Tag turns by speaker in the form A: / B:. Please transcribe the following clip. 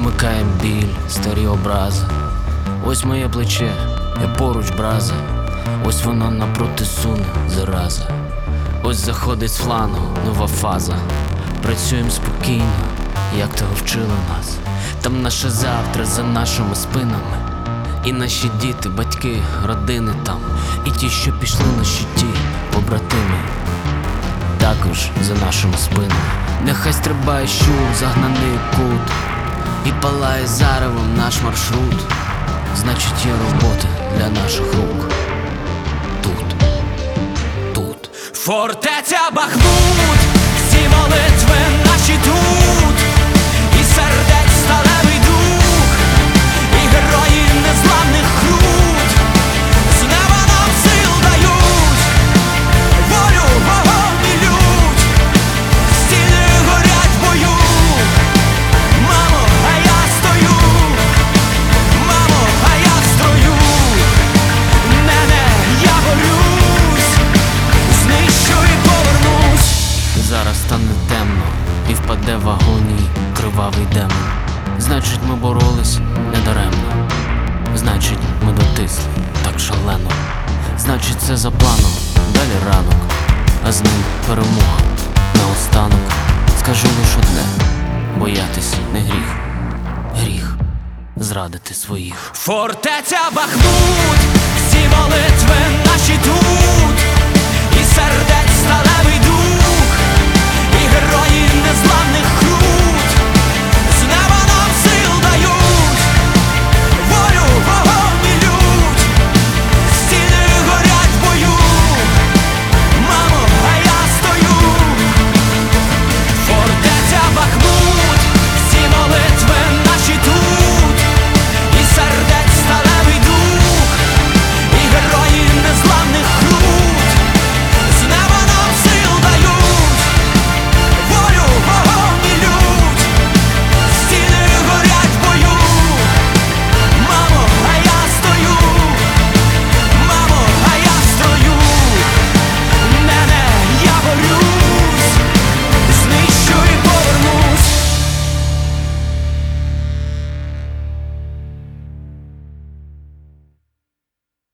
A: Замикає біль, старі образи. Ось моє плече, я поруч браза. Ось воно напроти суне, зараза. Ось заходить з флангу нова фаза. Працюємо спокійно, як того вчили нас. Там наше завтра за нашими спинами. І наші діти, батьки, родини там. І ті, що пішли на щиті, побратими, також за нашими спинами. Нехай стрибає щур, загнаний у кут, і палає заревом наш маршрут. Значить, є робота для наших рук. Тут фортеця Бахмут, всі молитви наші тут, і сердець сталевий дух, і герої незламних крут з неба нам сил дають, волю, вогонь і лють, стіни горять в бою. Мамо, а я стою, мамо, а я в строю, нене, я борюсь, знищу і повернусь. Зараз стане темно і впаде в агонії кривавий демон. Значить, ми боролись недаремно. Значить, ми дотисли так шалено. Значить, це за планом, далі ранок, а з ним перемога. Наостанок скажу лиш одне: боятись не гріх, гріх зрадити своїх. Фортеця Бахмут, всі молитви наші тут,